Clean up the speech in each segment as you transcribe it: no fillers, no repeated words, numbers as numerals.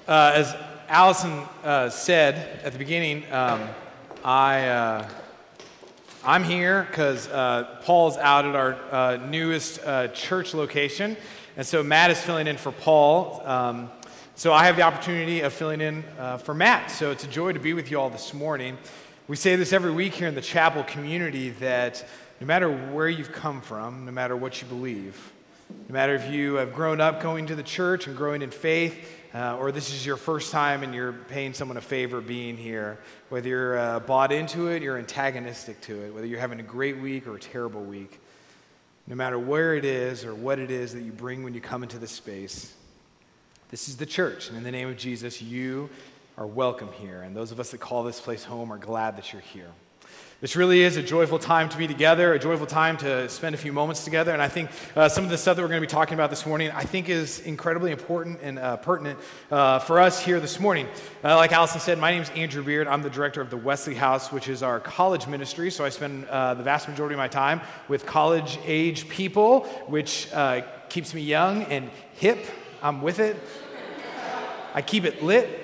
As Allison said at the beginning, I'm here because Paul's out at our newest church location, and so Matt is filling in for Paul. So I have the opportunity of filling in for Matt. So it's a joy to be with you all this morning. We say this every week here in the chapel community that no matter where you've come from, no matter what you believe, no matter if you have grown up going to the church and growing in faith, or this is your first time and you're paying someone a favor being here, whether you're bought into it, you're antagonistic to it, whether you're having a great week or a terrible week, no matter where it is or what it is that you bring when you come into this space, this is the church. And in the name of Jesus, you are welcome here. And those of us that call this place home are glad that you're here. This really is a joyful time to be together, a joyful time to spend a few moments together. And I think some of the stuff that we're going to be talking about this morning, I think is incredibly important and pertinent for us here this morning. Like Allison said, my name is Andrew Beard. I'm the director of the Wesley House, which is our college ministry. So I spend the vast majority of my time with college-age people, which keeps me young and hip. I'm with it. I keep it lit.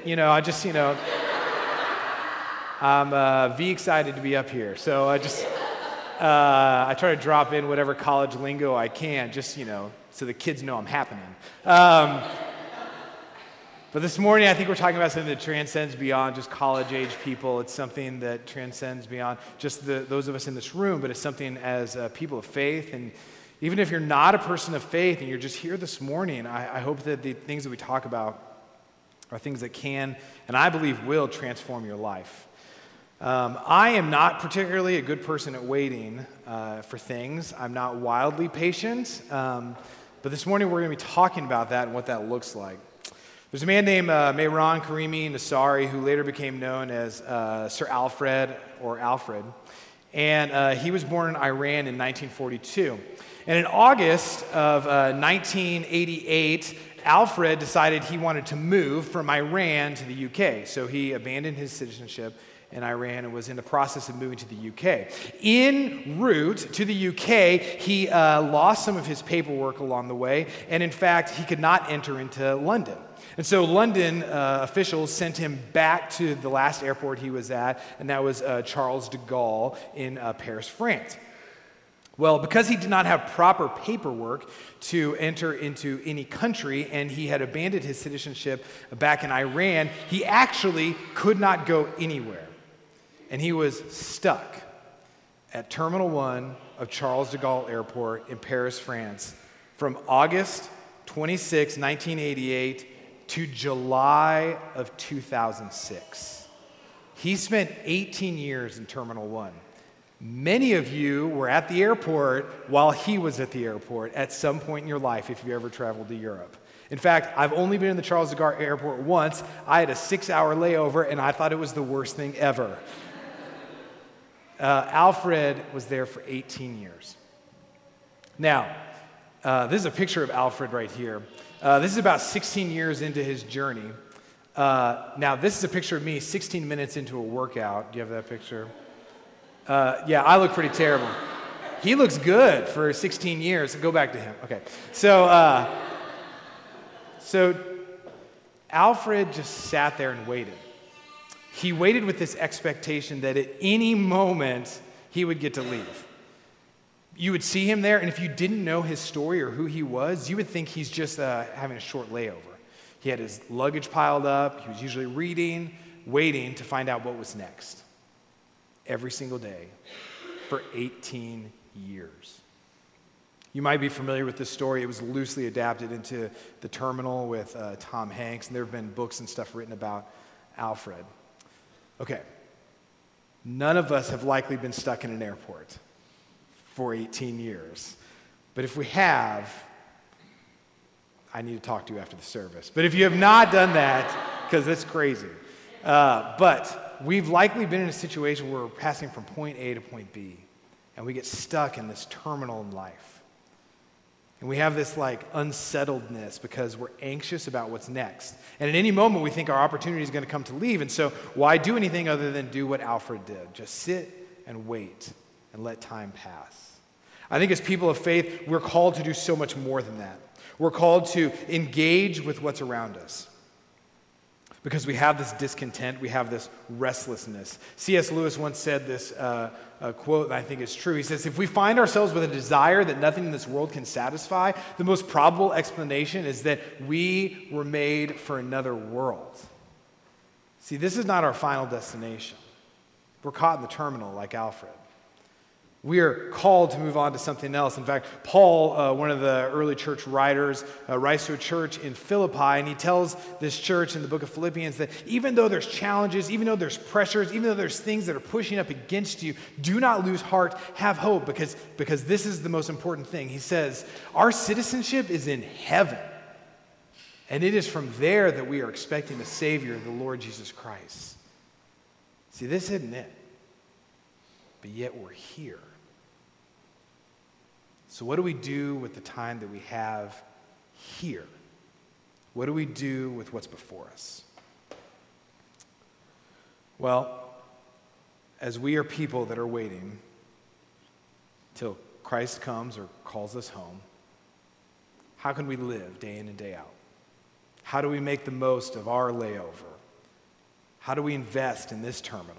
I'm excited to be up here. So I try to drop in whatever college lingo I can, just, so the kids know I'm happening. But this morning, I think we're talking about something that transcends beyond just college-age people. It's something that transcends beyond just those of us in this room, but it's something as people of faith. And even if you're not a person of faith and you're just here this morning, I hope that the things that we talk about are things that can, and I believe will, transform your life. I am not particularly a good person at waiting for things. I'm not wildly patient, but this morning we're going to be talking about that and what that looks like. There's a man named Mehran Karimi Nassari who later became known as Sir Alfred or Alfred, and he was born in Iran in 1942. And in August of 1988, Alfred decided he wanted to move from Iran to the UK, so he abandoned his citizenship in Iran and was in the process of moving to the UK. En route to the UK, he lost some of his paperwork along the way, and in fact, he could not enter into London. And so London officials sent him back to the last airport he was at, and that was Charles de Gaulle in Paris, France. Well, because he did not have proper paperwork to enter into any country and he had abandoned his citizenship back in Iran, he actually could not go anywhere. And he was stuck at Terminal 1 of Charles de Gaulle Airport in Paris, France from August 26, 1988 to July of 2006. He spent 18 years in Terminal 1. Many of you were at the airport while he was at the airport at some point in your life if you ever traveled to Europe. In fact, I've only been in the Charles de Gaulle Airport once. I had a 6-hour layover, and I thought it was the worst thing ever. Alfred was there for 18 years. Now, this is a picture of Alfred right here. This is about 16 years into his journey. Now, this is a picture of me 16 minutes into a workout. Do you have that picture? Yeah, I look pretty terrible. He looks good for 16 years. Go back to him. Okay. So Alfred just sat there and waited. He waited with this expectation that at any moment he would get to leave. You would see him there, and if you didn't know his story or who he was, you would think he's just having a short layover. He had his luggage piled up. He was usually reading, waiting to find out what was next. Every single day for 18 years. You might be familiar with this story. It was loosely adapted into The Terminal with Tom Hanks, and there have been books and stuff written about Alfred. Okay, none of us have likely been stuck in an airport for 18 years. But if we have, I need to talk to you after the service. But if you have not done that, because that's crazy. But we've likely been in a situation where we're passing from point A to point B, and we get stuck in this terminal in life. And we have this unsettledness because we're anxious about what's next. And at any moment, we think our opportunity is going to come to leave. And so why do anything other than do what Alfred did? Just sit and wait and let time pass. I think as people of faith, we're called to do so much more than that. We're called to engage with what's around us. because we have this discontent, we have this restlessness. C.S. Lewis once said this quote that I think is true. He says, if we find ourselves with a desire that nothing in this world can satisfy, the most probable explanation is that we were made for another world. See, this is not our final destination. We're caught in the terminal like Alfred. We are called to move on to something else. In fact, Paul, one of the early church writers, writes to a church in Philippi, and he tells this church in the book of Philippians that even though there's challenges, even though there's pressures, even though there's things that are pushing up against you, do not lose heart, have hope, because this is the most important thing. He says, our citizenship is in heaven, and it is from there that we are expecting a Savior, the Lord Jesus Christ. See, this isn't it, but yet we're here. So what do we do with the time that we have here? What do we do with what's before us? Well, as we are people that are waiting till Christ comes or calls us home, how can we live day in and day out? How do we make the most of our layover? How do we invest in this terminal?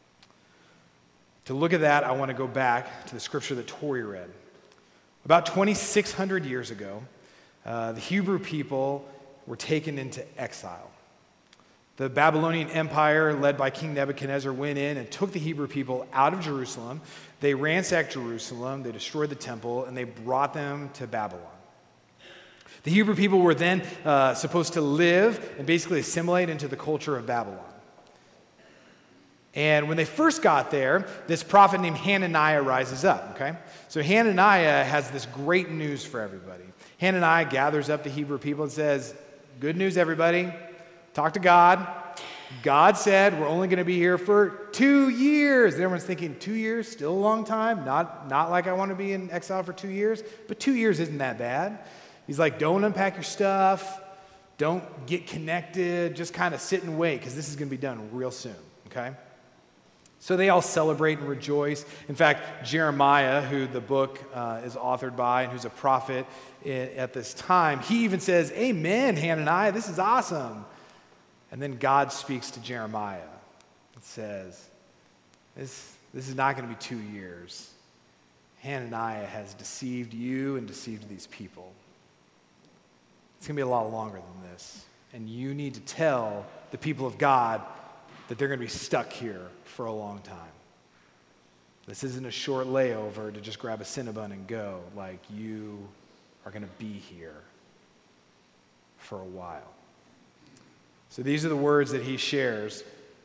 To look at that, I want to go back to the scripture that Tori read. About 2,600 years ago, the Hebrew people were taken into exile. The Babylonian Empire, led by King Nebuchadnezzar, went in and took the Hebrew people out of Jerusalem. They ransacked Jerusalem, they destroyed the temple, and they brought them to Babylon. The Hebrew people were then supposed to live and basically assimilate into the culture of Babylon. And when they first got there, this prophet named Hananiah rises up, okay? So Hananiah has this great news for everybody. Hananiah gathers up the Hebrew people and says, good news, everybody. Talk to God. God said we're only going to be here for 2 years. And everyone's thinking, 2 years, still a long time? Not like I want to be in exile for 2 years, but 2 years isn't that bad. He's like, don't unpack your stuff. Don't get connected. Just kind of sit and wait, because this is going to be done real soon, okay? So they all celebrate and rejoice. In fact, Jeremiah, who the book is authored by and who's a prophet at this time, he even says, amen, Hananiah, this is awesome. And then God speaks to Jeremiah and says, this is not going to be 2 years. Hananiah has deceived you and deceived these people. It's going to be a lot longer than this. And you need to tell the people of God that they're going to be stuck here for a long time. This isn't a short layover to just grab a Cinnabon and go. Like, you are going to be here for a while. So these are the words that he shares.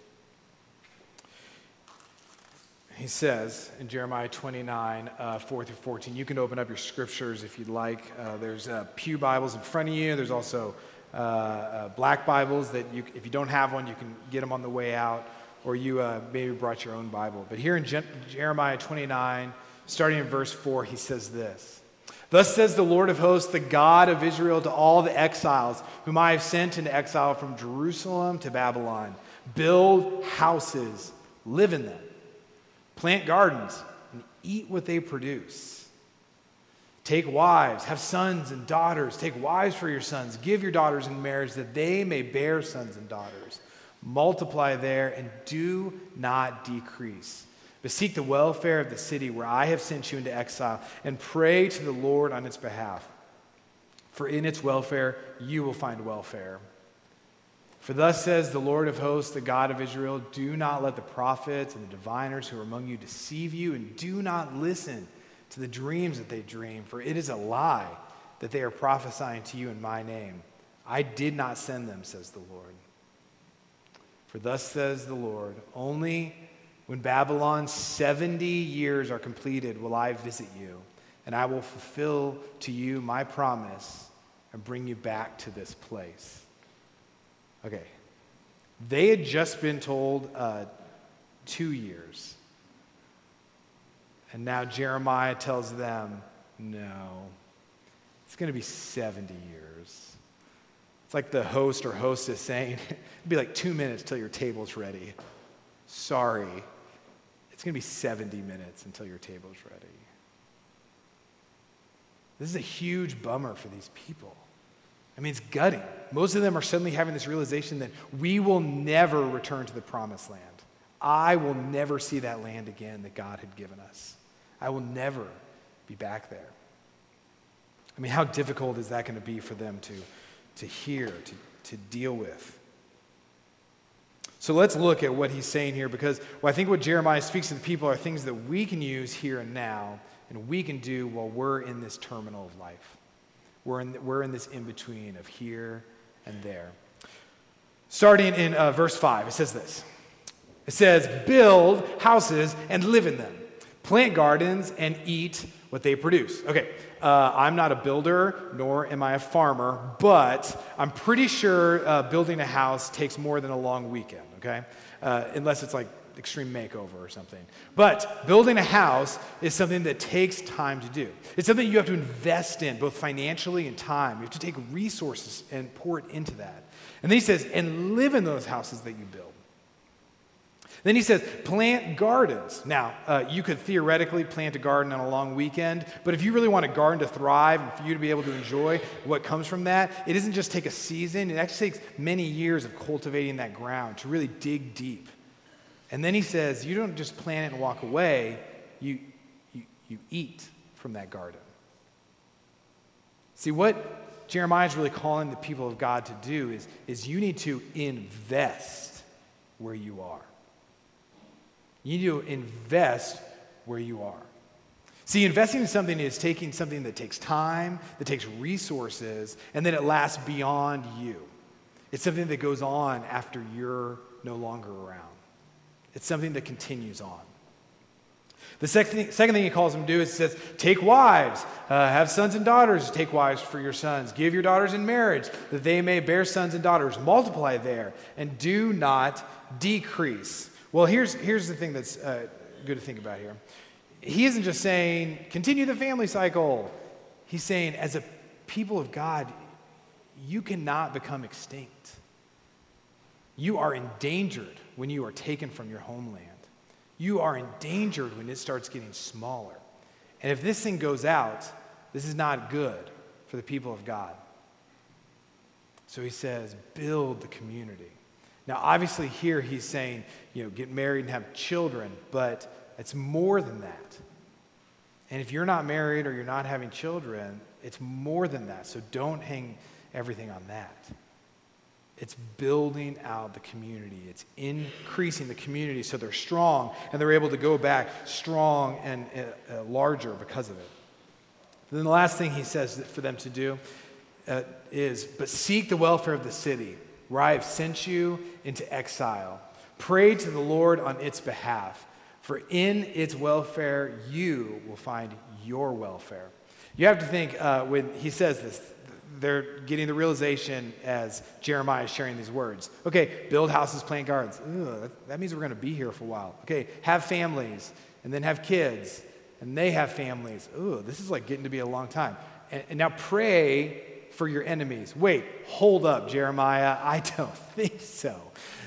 He says in Jeremiah 29, 4 through 14, you can open up your scriptures if you'd like. There's pew Bibles in front of you. There's also black Bibles that if you don't have one, you can get them on the way out, or you maybe brought your own Bible. But here in Jeremiah 29, starting in verse 4, he says this. Thus says the Lord of hosts, the God of Israel, to all the exiles whom I have sent into exile from Jerusalem to Babylon. Build houses, live in them. Plant gardens, and eat what they produce. Take wives, have sons and daughters. Take wives for your sons. Give your daughters in marriage that they may bear sons and daughters. Multiply there and do not decrease. But seek the welfare of the city where I have sent you into exile and pray to the Lord on its behalf. For in its welfare you will find welfare. For thus says the Lord of hosts, the God of Israel, do not let the prophets and the diviners who are among you deceive you, and do not listen to the dreams that they dream, for it is a lie that they are prophesying to you in my name. I did not send them, says the Lord. For thus says the Lord, only when Babylon's 70 years are completed will I visit you, and I will fulfill to you my promise and bring you back to this place. Okay, they had just been told 2 years. And now Jeremiah tells them, no, it's going to be 70 years. It's like the host or hostess saying, it'll be like 2 minutes till your table's ready. Sorry, it's going to be 70 minutes until your table's ready. This is a huge bummer for these people. I mean, it's gutting. Most of them are suddenly having this realization that we will never return to the promised land. I will never see that land again that God had given us. I will never be back there. I mean, how difficult is that going to be for them to hear, to deal with? So let's look at what he's saying here, because I think what Jeremiah speaks to the people are things that we can use here and now, and we can do while we're in this terminal of life. We're in this in-between of here and there. Starting in verse 5, it says this. It says, build houses and live in them. Plant gardens and eat what they produce. Okay, I'm not a builder, nor am I a farmer, but I'm pretty sure building a house takes more than a long weekend, okay? Unless it's like extreme makeover or something. But building a house is something that takes time to do. It's something you have to invest in, both financially and time. You have to take resources and pour it into that. And then he says, and live in those houses that you build. Then he says, plant gardens. Now, you could theoretically plant a garden on a long weekend, but if you really want a garden to thrive and for you to be able to enjoy what comes from that, it doesn't just take a season. It actually takes many years of cultivating that ground to really dig deep. And then he says, you don't just plant it and walk away, you eat from that garden. See, what Jeremiah is really calling the people of God to do is you need to invest where you are. You need to invest where you are. See, investing in something is taking something that takes time, that takes resources, and then it lasts beyond you. It's something that goes on after you're no longer around. It's something that continues on. The second thing he calls them to do is he says, take wives, have sons and daughters, take wives for your sons, give your daughters in marriage, that they may bear sons and daughters, multiply there, and do not decrease. Well, here's the thing that's good to think about here. He isn't just saying, continue the family cycle. He's saying, as a people of God, you cannot become extinct. You are endangered when you are taken from your homeland. You are endangered when it starts getting smaller. And if this thing goes out, this is not good for the people of God. So he says, build the community. Now, obviously here he's saying, get married and have children, but it's more than that. And if you're not married or you're not having children, it's more than that. So don't hang everything on that. It's building out the community. It's increasing the community so they're strong and they're able to go back strong and larger because of it. And then the last thing he says for them to do is, but seek the welfare of the city, where I have sent you into exile. Pray to the Lord on its behalf, for in its welfare you will find your welfare. You have to think, when he says this, they're getting the realization as Jeremiah is sharing these words. Okay, build houses, plant gardens. That means we're going to be here for a while. Okay, have families, and then have kids, and they have families. This is like getting to be a long time. And now pray for your enemies. Wait, hold up, Jeremiah. I don't think so.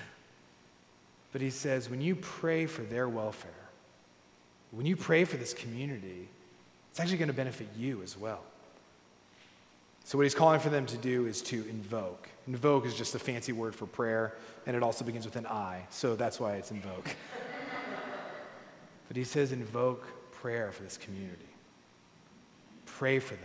But he says, when you pray for their welfare, when you pray for this community, it's actually going to benefit you as well. So what he's calling for them to do is to invoke. Invoke is just a fancy word for prayer, and it also begins with an I, so that's why it's invoke. But he says invoke prayer for this community. Pray for them.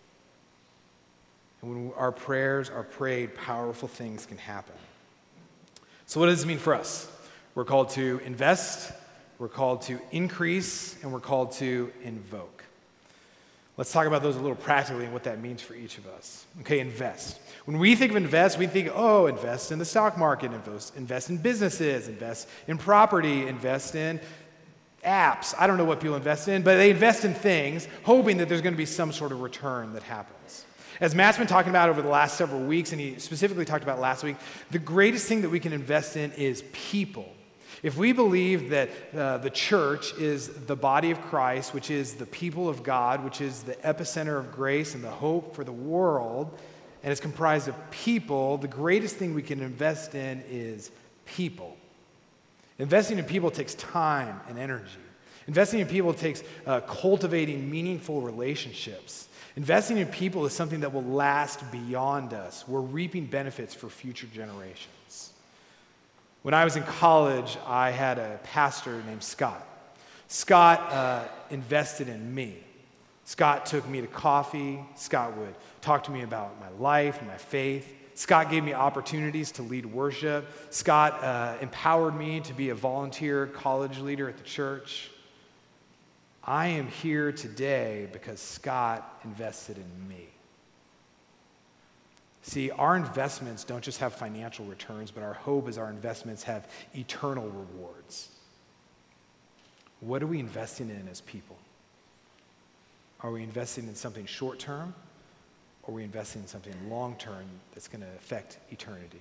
And when our prayers are prayed, powerful things can happen. So what does this mean for us? We're called to invest, we're called to increase, and we're called to invoke. Let's talk about those a little practically and what that means for each of us. Okay, invest. When we think of invest, we think, invest in the stock market, invest in businesses, invest in property, invest in apps. I don't know what people invest in, but they invest in things hoping that there's going to be some sort of return that happens. As Matt's been talking about over the last several weeks, and he specifically talked about last week, the greatest thing that we can invest in is people. If we believe that the church is the body of Christ, which is the people of God, which is the epicenter of grace and the hope for the world, and it's comprised of people, the greatest thing we can invest in is people. Investing in people takes time and energy. Investing in people takes cultivating meaningful relationships. Investing in people is something that will last beyond us. We're reaping benefits for future generations. When I was in college, I had a pastor named Scott. Scott invested in me. Scott took me to coffee. Scott would talk to me about my life and my faith. Scott gave me opportunities to lead worship. Scott empowered me to be a volunteer college leader at the church. I am here today because Scott invested in me. See, our investments don't just have financial returns, but our hope is our investments have eternal rewards. What are we investing in as people? Are we investing in something short-term, or are we investing in something long-term that's going to affect eternity?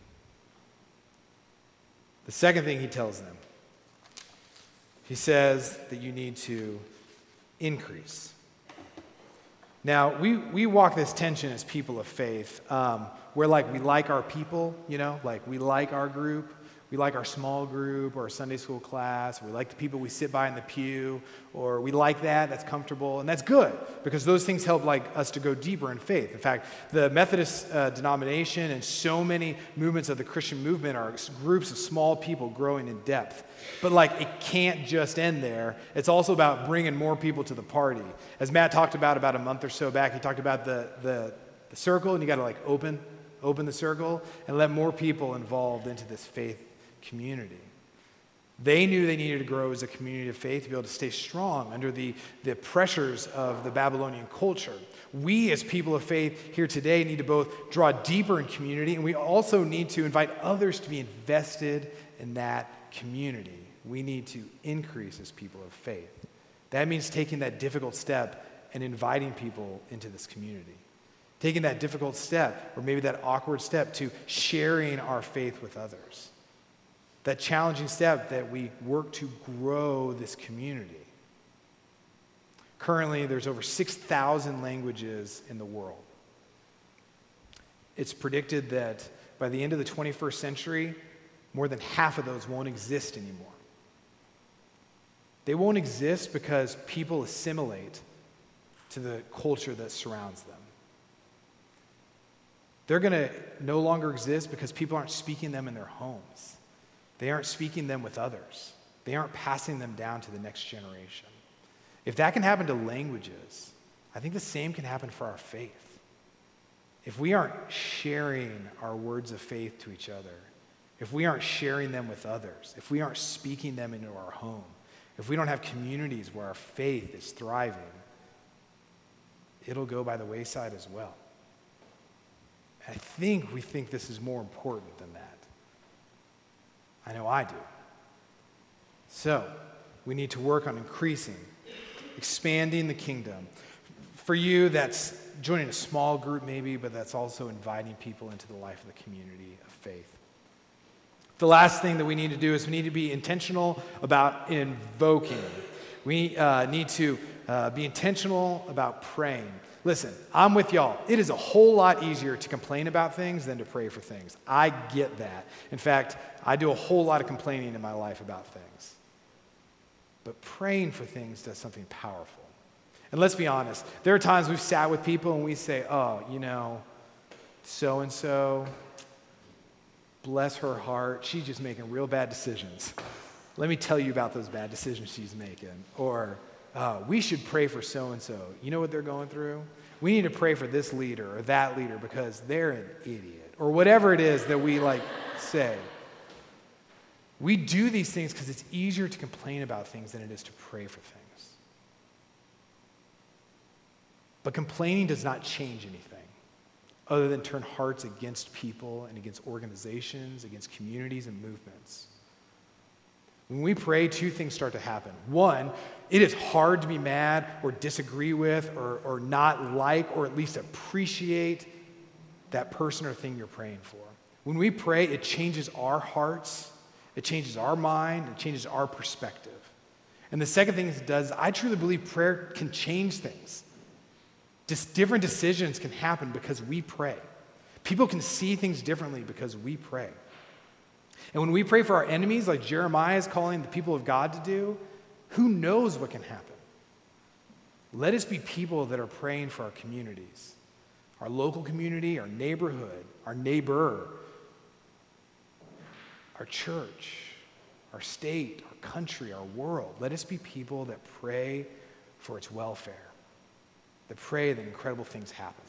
The second thing he tells them, he says that you need to increase. Now, we walk this tension as people of faith, where we like our people, we like our group, we like our small group or our Sunday school class, we like the people we sit by in the pew, or we like that's comfortable, and that's good, because those things help us to go deeper in faith. In fact, the Methodist denomination and so many movements of the Christian movement are groups of small people growing in depth. But it can't just end there. It's also about bringing more people to the party. As Matt talked about a month or so back, he talked about the circle, and you got to open the circle and let more people involved into this faith community. They knew they needed to grow as a community of faith to be able to stay strong under the pressures of the Babylonian culture. We as people of faith here today need to both draw deeper in community, and we also need to invite others to be invested in that community. We need to increase as people of faith. That means taking that difficult step and inviting people into this community. Taking that difficult step, or maybe that awkward step, to sharing our faith with others. That challenging step that we work to grow this community. Currently, there's over 6,000 languages in the world. It's predicted that by the end of the 21st century, more than half of those won't exist anymore. They won't exist because people assimilate to the culture that surrounds them. They're going to no longer exist because people aren't speaking them in their homes. They aren't speaking them with others. They aren't passing them down to the next generation. If that can happen to languages, I think the same can happen for our faith. If we aren't sharing our words of faith to each other, if we aren't sharing them with others, if we aren't speaking them into our home, if we don't have communities where our faith is thriving, it'll go by the wayside as well. I think we think this is more important than that. I know I do. So, we need to work on increasing, expanding the kingdom. For you, that's joining a small group maybe, but that's also inviting people into the life of the community of faith. The last thing that we need to do is we need to be intentional about invoking. We need to be intentional about praying. Listen, I'm with y'all. It is a whole lot easier to complain about things than to pray for things. I get that. In fact, I do a whole lot of complaining in my life about things. But praying for things does something powerful. And let's be honest, there are times we've sat with people and we say, so-and-so, bless her heart, she's just making real bad decisions. Let me tell you about those bad decisions she's making. Or, we should pray for so-and-so. You know what they're going through? We need to pray for this leader or that leader because they're an idiot. Or whatever it is that we say. We do these things because it's easier to complain about things than it is to pray for things. But complaining does not change anything other than turn hearts against people and against organizations, against communities and movements. When we pray, two things start to happen. One, it is hard to be mad or disagree with or not like or at least appreciate that person or thing you're praying for. When we pray, it changes our hearts, it changes our mind, it changes our perspective. And the second thing it does, I truly believe prayer can change things. Just different decisions can happen because we pray. People can see things differently because we pray. And when we pray for our enemies, like Jeremiah is calling the people of God to do, Who knows what can happen? Let us be people that are praying for our communities, our local community, our neighborhood, our neighbor, our church, our state, our country, our world. Let us be people that pray for its welfare, that pray that incredible things happen.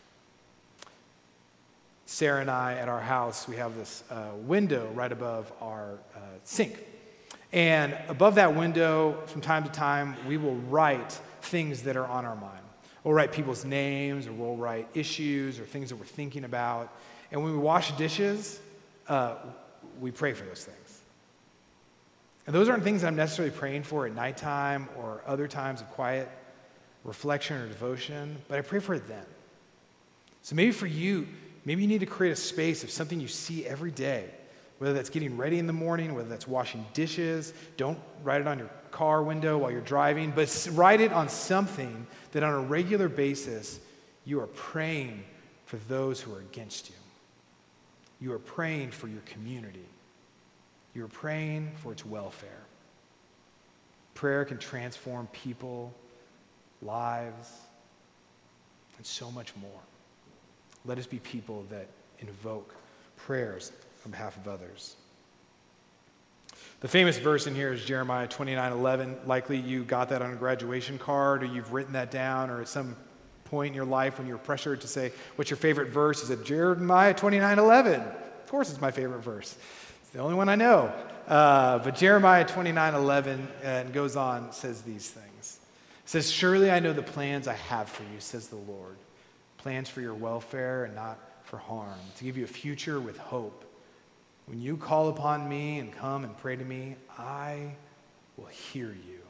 Sarah and I, at our house, we have this window right above our sink. And above that window, from time to time, we will write things that are on our mind. We'll write people's names, or we'll write issues or things that we're thinking about. And when we wash dishes, we pray for those things. And those aren't things that I'm necessarily praying for at nighttime or other times of quiet reflection or devotion, but I pray for it then. So maybe for you, maybe you need to create a space of something you see every day, whether that's getting ready in the morning, whether that's washing dishes. Don't write it on your car window while you're driving, but write it on something that on a regular basis you are praying for those who are against you. You are praying for your community. You are praying for its welfare. Prayer can transform people, lives, and so much more. Let us be people that invoke prayers on behalf of others. The famous verse in here is Jeremiah 29:11. Likely you got that on a graduation card, or you've written that down, or at some point in your life when you were pressured to say, what's your favorite verse? Is it Jeremiah 29:11? Of course it's my favorite verse. It's the only one I know. But Jeremiah 29:11 goes on, says these things. It says, surely I know the plans I have for you, says the Lord. Plans for your welfare and not for harm, to give you a future with hope. When you call upon me and come and pray to me, I will hear you.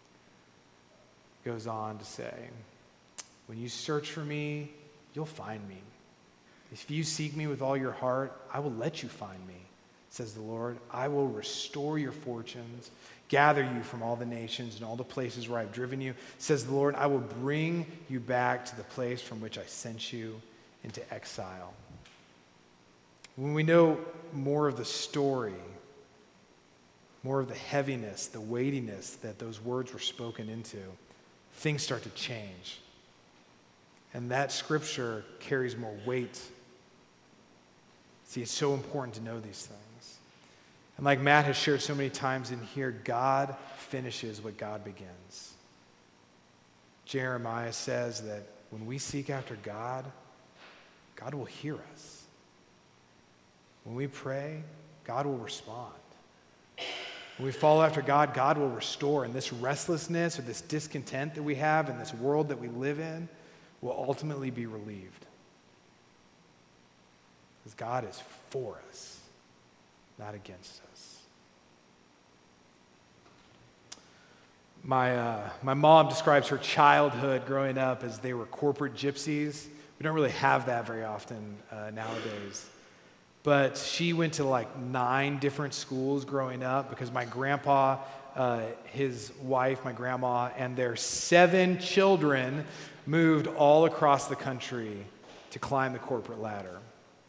Goes on to say, when you search for me, you'll find me. If you seek me with all your heart, I will let you find me, says the Lord. I will restore your fortunes, gather you from all the nations and all the places where I've driven you, says the Lord. I will bring you back to the place from which I sent you into exile. When we know more of the story, more of the heaviness, the weightiness that those words were spoken into, things start to change. And that scripture carries more weight. See, it's so important to know these things. And like Matt has shared so many times in here, God finishes what God begins. Jeremiah says that when we seek after God, God will hear us. When we pray, God will respond. When we follow after God, God will restore. And this restlessness or this discontent that we have in this world that we live in will ultimately be relieved. Because God is for us, not against us. My mom describes her childhood growing up as they were corporate gypsies. We don't really have that very often nowadays. But she went to like 9 different schools growing up because my grandpa, his wife, my grandma, and their 7 children moved all across the country to climb the corporate ladder.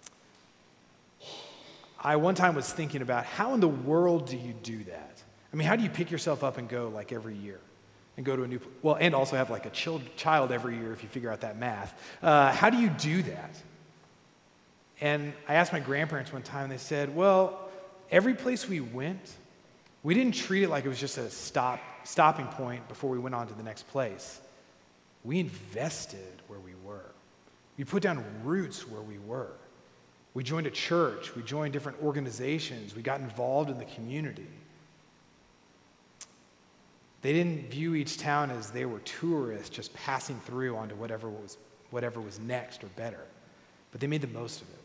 I one time was thinking about how in the world do you do that? I mean, how do you pick yourself up and go like every year and go to a new, well, and also have like a child every year if you figure out that math. How do you do that? And I asked my grandparents one time, and they said, well, every place we went, we didn't treat it like it was just a stopping point before we went on to the next place. We invested where we were. We put down roots where we were. We joined a church. We joined different organizations. We got involved in the community. They didn't view each town as they were tourists just passing through onto whatever was next or better. But they made the most of it.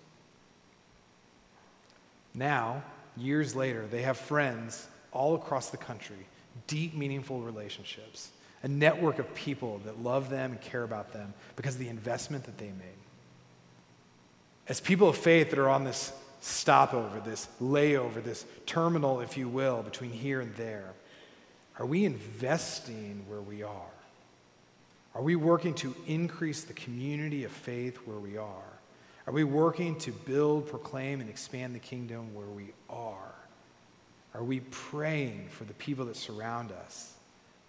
Now, years later, they have friends all across the country, deep, meaningful relationships, a network of people that love them and care about them because of the investment that they made. As people of faith that are on this stopover, this layover, this terminal, if you will, between here and there, are we investing where we are? Are we working to increase the community of faith where we are? Are we working to build, proclaim, and expand the kingdom where we are? Are we praying for the people that surround us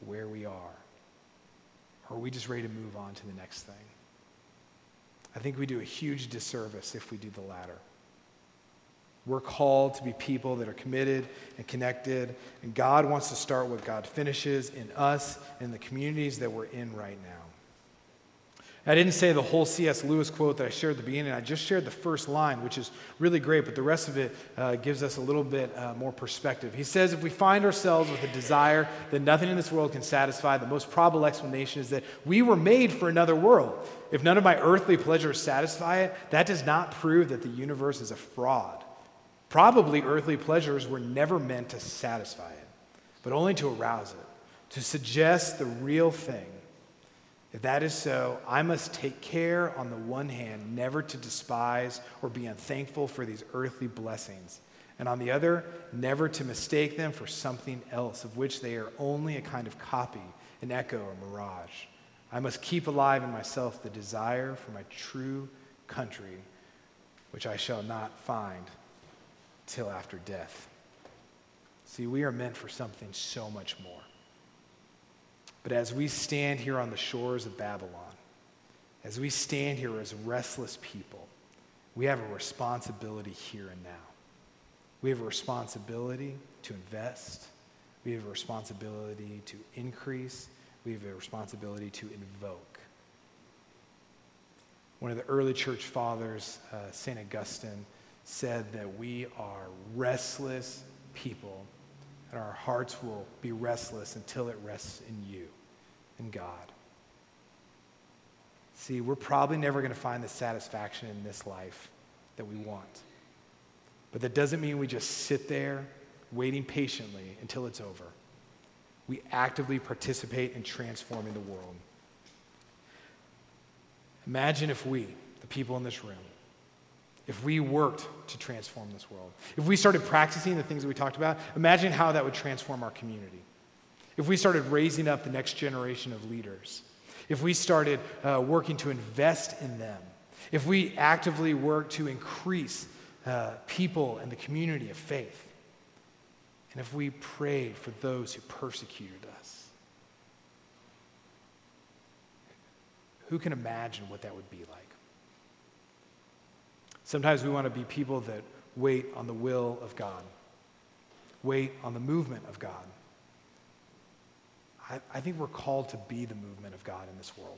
where we are? Or are we just ready to move on to the next thing? I think we do a huge disservice if we do the latter. We're called to be people that are committed and connected, and God wants to start what God finishes in us and the communities that we're in right now. I didn't say the whole C.S. Lewis quote that I shared at the beginning. I just shared the first line, which is really great, but the rest of it gives us a little bit more perspective. He says, if we find ourselves with a desire that nothing in this world can satisfy, the most probable explanation is that we were made for another world. If none of my earthly pleasures satisfy it, that does not prove that the universe is a fraud. Probably earthly pleasures were never meant to satisfy it, but only to arouse it, to suggest the real thing. If that is so, I must take care, on the one hand, never to despise or be unthankful for these earthly blessings, and on the other, never to mistake them for something else, of which they are only a kind of copy, an echo or mirage. I must keep alive in myself the desire for my true country, which I shall not find till after death. See, we are meant for something so much more. But as we stand here on the shores of Babylon, as we stand here as restless people, we have a responsibility here and now. We have a responsibility to invest. We have a responsibility to increase. We have a responsibility to invoke. One of the early church fathers, St. Augustine, said that we are restless people, and our hearts will be restless until it rests in you, in God. See, we're probably never going to find the satisfaction in this life that we want. But that doesn't mean we just sit there waiting patiently until it's over. We actively participate in transforming the world. Imagine if we, the people in this room, if we worked to transform this world, if we started practicing the things that we talked about, imagine how that would transform our community. If we started raising up the next generation of leaders, if we started working to invest in them, if we actively worked to increase people in the community of faith, and if we prayed for those who persecuted us, who can imagine what that would be like? Sometimes we want to be people that wait on the will of God, wait on the movement of God. I think we're called to be the movement of God in this world.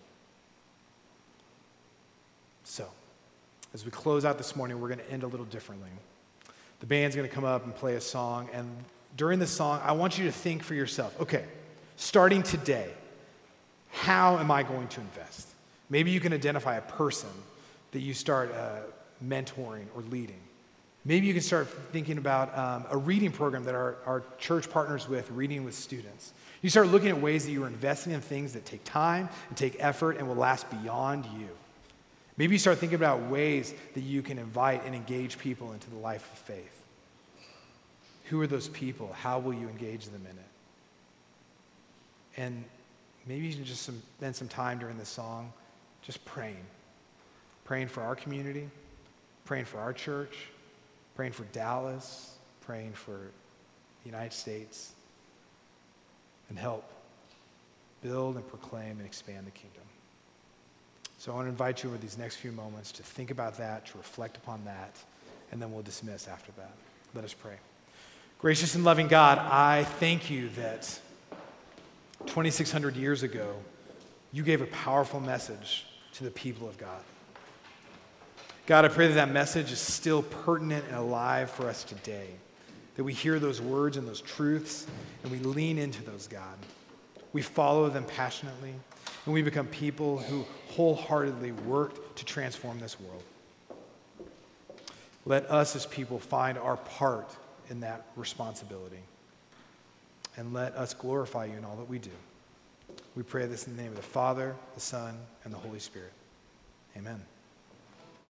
So, as we close out this morning, we're going to end a little differently. The band's going to come up and play a song, and during the song, I want you to think for yourself, okay, starting today, how am I going to invest? Maybe you can identify a person that you start mentoring or leading. Maybe you can start thinking about a reading program that our church partners with, reading with students. You start looking at ways that you are investing in things that take time and take effort and will last beyond you. Maybe you start thinking about ways that you can invite and engage people into the life of faith. Who are those people? How will you engage them in it? And maybe you can just spend some time during this song just praying for our community, praying for our church, praying for Dallas, praying for the United States, and help build and proclaim and expand the kingdom. So I want to invite you over these next few moments to think about that, to reflect upon that, and then we'll dismiss after that. Let us pray. Gracious and loving God, I thank you that 2,600 years ago, you gave a powerful message to the people of God. God, I pray that that message is still pertinent and alive for us today, that we hear those words and those truths, and we lean into those, God. We follow them passionately, and we become people who wholeheartedly work to transform this world. Let us as people find our part in that responsibility, and let us glorify you in all that we do. We pray this in the name of the Father, the Son, and the Holy Spirit. Amen.